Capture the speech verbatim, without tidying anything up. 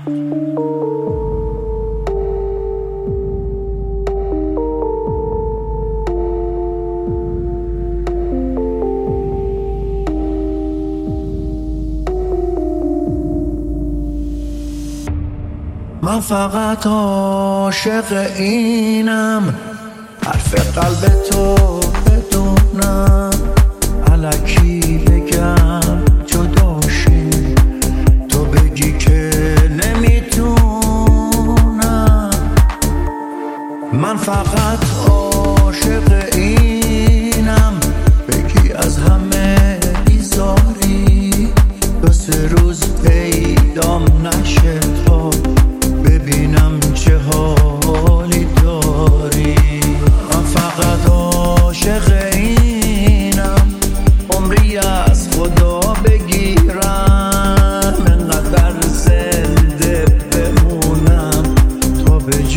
من فقط عاشق اینم، حرف قلب تو بدونم، الکی بگم جداشی، تو بگی که نمیتونم. من فقط عاشق اینم، بگی از همه بیزاری، دو سه روز پیدام نشه تا ببینم چه حالی داری. من فقط عاشق اینم، عمری از خدا بگیرم، انقدر زنده بمونم تا به